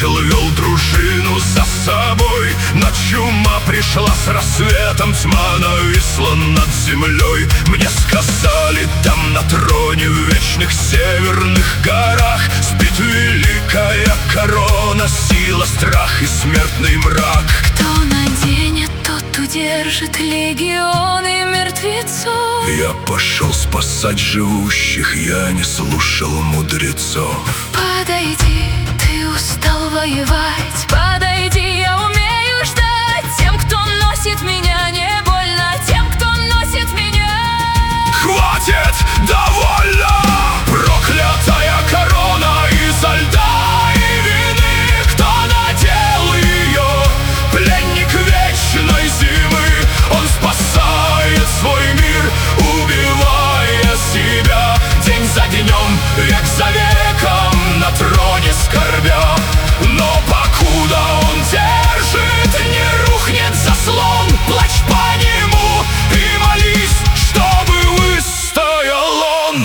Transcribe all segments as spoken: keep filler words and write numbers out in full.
ангел вел дружину за собой. Но чума пришла с рассветом, тьма нависла над землей. Мне сказали, там на троне в вечных северных горах спит великая корона, сила, страх и смертный мрак. Кто наденет, тот удержит легионы мертвецов. Я пошел спасать живущих, я не слушал мудрецов. Подойди, ты устал воевать, подойди, я умею ждать. Тем, кто носит меня, не больно, тем, кто носит меня. Хватит, довольно! Проклятая корона изо льда и вины. Кто надел ее? Пленник вечной зимы. Он спасает свой мир, убивая себя. День за днем, век за веком, на троне скорбя. Но покуда он держит, не рухнет заслон. Плачь по нему и молись, чтобы выстоял он.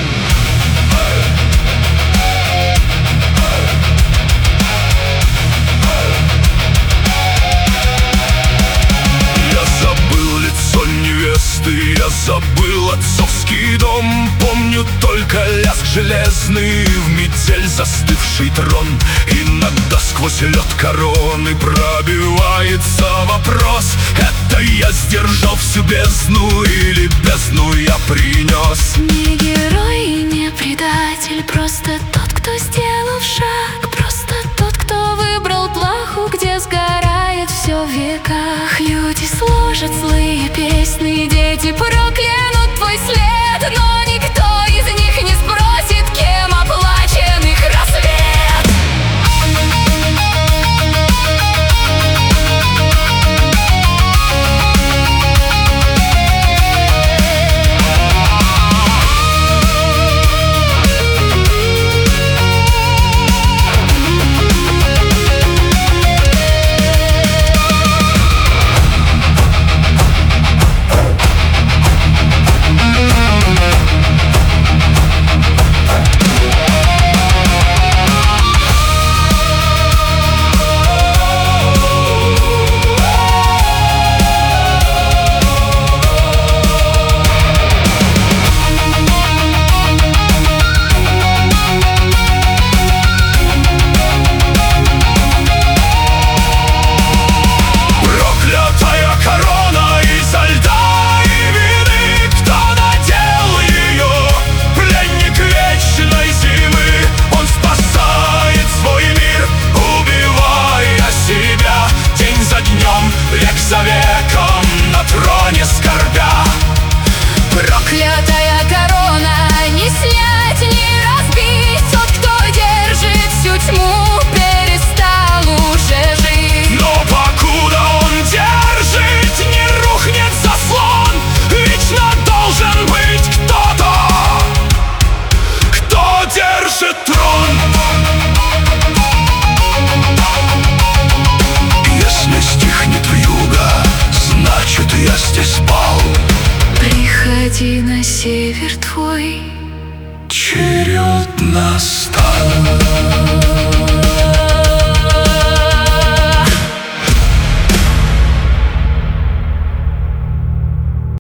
Я забыл лицо невесты, я забыл отцовский дом. Помню только лязг железный, в метель застывший трон. Иногда сквозь лед короны пробивается вопрос: это я сдержал всю бездну или бездну я принес? Не герой и не предатель, просто тот, кто сделал шаг. Просто тот, кто выбрал плаху, где сгорает все в веках. Люди сложат злые песни, дети проклянут твой след. Но никто из них не спросит, кем оплачен их рассвет. За веком, на троне скорбя. Проклятая корона, не снять, не разбить. Тот, кто держит всю тьму, перестал уже жить. Но покуда он держит, не рухнет заслон. Вечно должен быть кто-то, кто держит трон. Если стихнет вьюга, значит, я здесь спал. Приходи на север твой, черед настал.